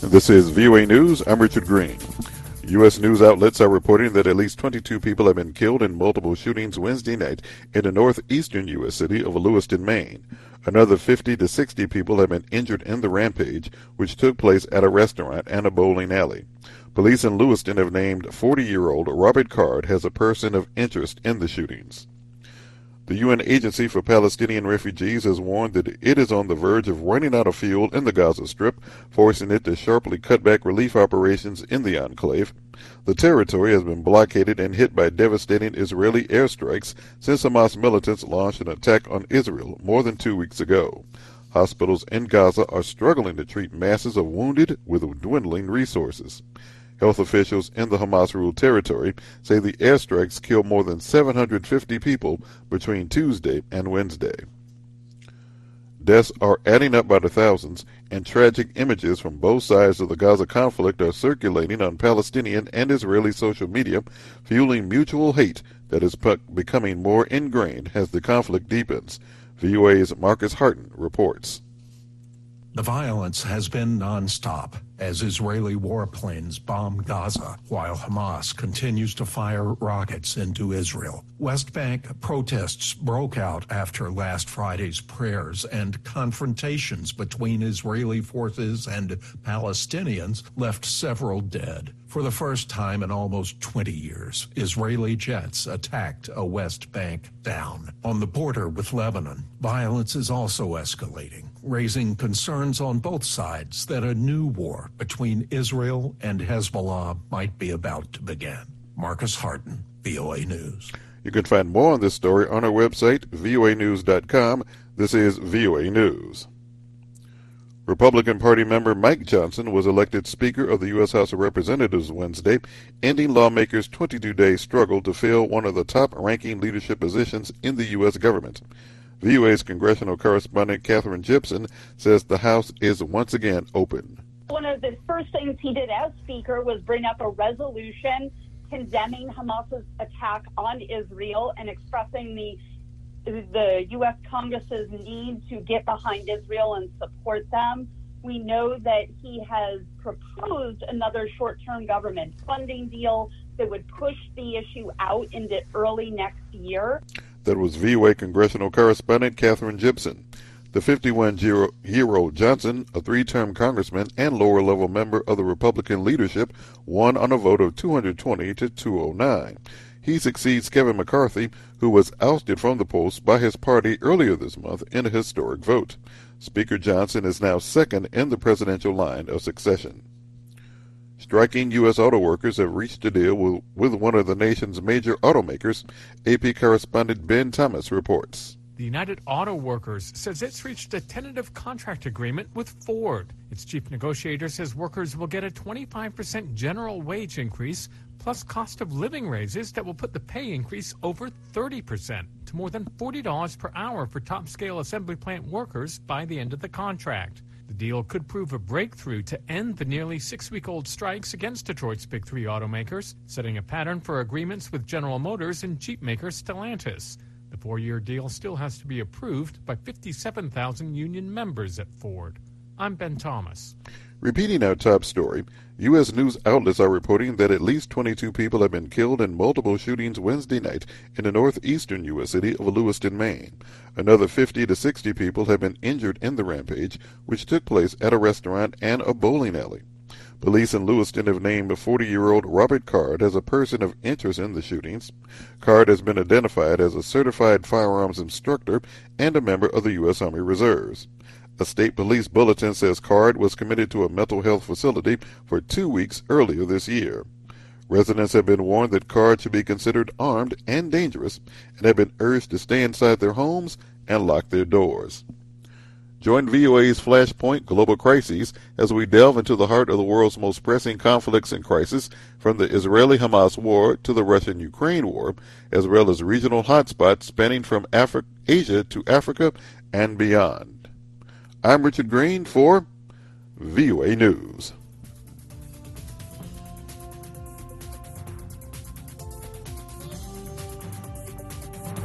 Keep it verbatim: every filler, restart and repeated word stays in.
This is V O A News. I'm Richard Green. U S news outlets are reporting that at least twenty-two people have been killed in multiple shootings Wednesday night in the northeastern U S city of Lewiston, Maine. Another fifty to sixty people have been injured in the rampage, which took place at a restaurant and a bowling alley. Police in Lewiston have named forty-year-old Robert Card as a person of interest in the shootings. The U N Agency for Palestinian Refugees has warned that it is on the verge of running out of fuel in the Gaza Strip, forcing it to sharply cut back relief operations in the enclave. The territory has been blockaded and hit by devastating Israeli airstrikes since Hamas militants launched an attack on Israel more than two weeks ago. Hospitals in Gaza are struggling to treat masses of wounded with dwindling resources. Health officials in the Hamas-ruled territory say the airstrikes killed more than seven hundred fifty people between Tuesday and Wednesday. Deaths are adding up by the thousands, and tragic images from both sides of the Gaza conflict are circulating on Palestinian and Israeli social media, fueling mutual hate that is becoming more ingrained as the conflict deepens. V O A's Marcus Harton reports. The violence has been nonstop as Israeli warplanes bomb Gaza while Hamas continues to fire rockets into Israel. West Bank protests broke out after last Friday's prayers, and confrontations between Israeli forces and Palestinians left several dead. For the first time in almost twenty years, Israeli jets attacked a West Bank town. On the border with Lebanon, violence is also escalating, raising concerns on both sides that a new war between Israel and Hezbollah might be about to begin. Marcus Harton, V O A News. You can find more on this story on our website, V O A news dot com. This is V O A News. Republican Party member Mike Johnson was elected Speaker of the U S House of Representatives Wednesday, ending lawmakers' twenty-two day struggle to fill one of the top-ranking leadership positions in the U S government. V O A's congressional correspondent Katherine Gibson says the House is once again open. One of the first things he did as Speaker was bring up a resolution condemning Hamas's attack on Israel and expressing the the U S Congress's need to get behind Israel and support them. We know that he has proposed another short-term government funding deal that would push the issue out into early next year. That was V O A congressional correspondent Katherine Gibson. The fifty-one-year-old Johnson, a three-term congressman and lower-level member of the Republican leadership, won on a vote of two hundred twenty to two hundred nine. He succeeds Kevin McCarthy, who was ousted from the post by his party earlier this month in a historic vote. Speaker Johnson is now second in the presidential line of succession. Striking U S auto workers have reached a deal with, with one of the nation's major automakers. A P correspondent Ben Thomas reports. The United Auto Workers says it's reached a tentative contract agreement with Ford. Its chief negotiator says workers will get a twenty-five percent general wage increase, plus cost of living raises that will put the pay increase over thirty percent to more than forty dollars per hour for top-scale assembly plant workers by the end of the contract. The deal could prove a breakthrough to end the nearly six-week-old strikes against Detroit's big three automakers, setting a pattern for agreements with General Motors and Jeep maker Stellantis. The four-year deal still has to be approved by fifty-seven thousand union members at Ford. I'm Ben Thomas. Repeating our top story, U S news outlets are reporting that at least twenty-two people have been killed in multiple shootings Wednesday night in the northeastern U S city of Lewiston, Maine. Another fifty to sixty people have been injured in the rampage, which took place at a restaurant and a bowling alley. Police in Lewiston have named forty-year-old Robert Card as a person of interest in the shootings. Card has been identified as a certified firearms instructor and a member of the U S Army Reserves. A state police bulletin says Card was committed to a mental health facility for two weeks earlier this year. Residents have been warned that Card should be considered armed and dangerous and have been urged to stay inside their homes and lock their doors. Join V O A's Flashpoint Global Crises as we delve into the heart of the world's most pressing conflicts and crises, from the Israeli-Hamas war to the Russian-Ukraine war, as well as regional hotspots spanning from Afri- Asia to Africa and beyond. I'm Richard Green for V O A News.